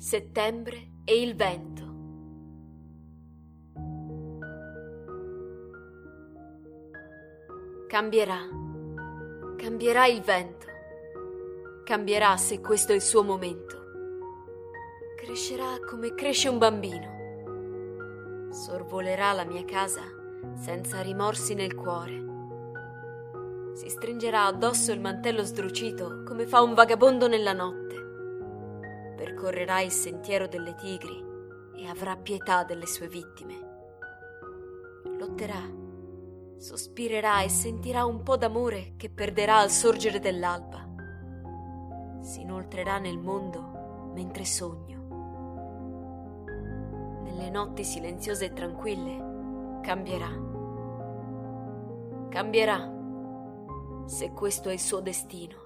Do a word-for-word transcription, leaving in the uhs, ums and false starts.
Settembre e il vento. Cambierà, cambierà il vento, cambierà se questo è il suo momento. Crescerà come cresce un bambino, sorvolerà la mia casa senza rimorsi nel cuore. Si stringerà addosso il mantello sdrucito come fa un vagabondo nella notte. Percorrerà il sentiero delle tigri e avrà pietà delle sue vittime. Lotterà, sospirerà e sentirà un po' d'amore che perderà al sorgere dell'alba. Si inoltrerà nel mondo mentre sogno. Nelle notti silenziose e tranquille cambierà. Cambierà, se questo è il suo destino.